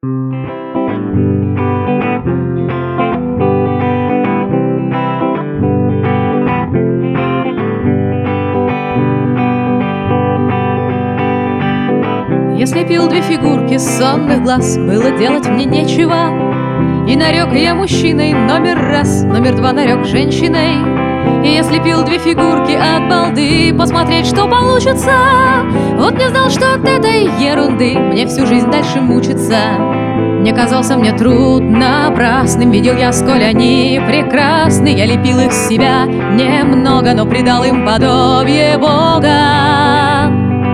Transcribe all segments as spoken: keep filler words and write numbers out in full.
Если пил две фигурки сонных глаз, было делать мне нечего, и нарек я мужчиной номер раз, номер два нарек женщиной. И если пил две фигурки от балды, посмотреть, что получится, вот не знал, что от этой ерунды мне всю жизнь дальше мучиться. Не казался мне труд напрасным, видел я, сколь они прекрасны. Я лепил их с себя немного, но придал им подобие Бога.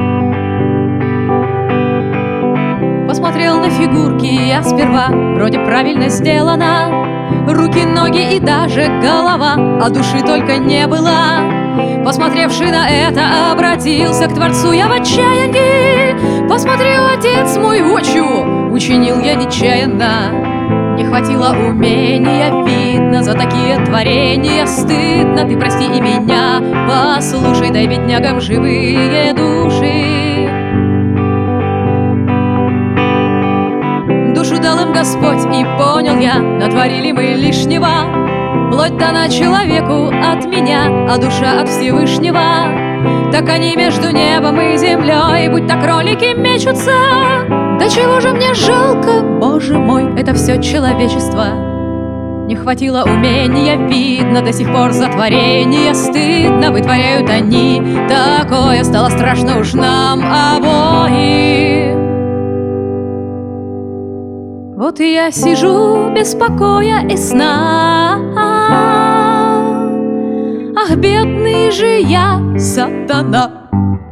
Посмотрел на фигурки я сперва, вроде правильно сделано. Руки, ноги и даже голова, а души только не было. Посмотревши на это, обратился к Творцу я в отчаянии. Посмотрел, отец мой, отчу, учинил я нечаянно. Не хватило умения, видно, за такие творения стыдно. Ты прости и меня, послушай, дай беднягам живые души. Душу дал им Господь, и понял я, натворили мы лишнего. Плоть дана человеку от меня, а душа от Всевышнего. Так они между небом и землей, будь так кролики мечутся. Да чего же мне жалко, Боже мой, это все человечество. Не хватило умения, видно, до сих пор за творение стыдно. Вытворяют они такое, стало страшно уж нам обоим. Вот и я сижу без покоя и сна. Ах, бедный же я, сатана!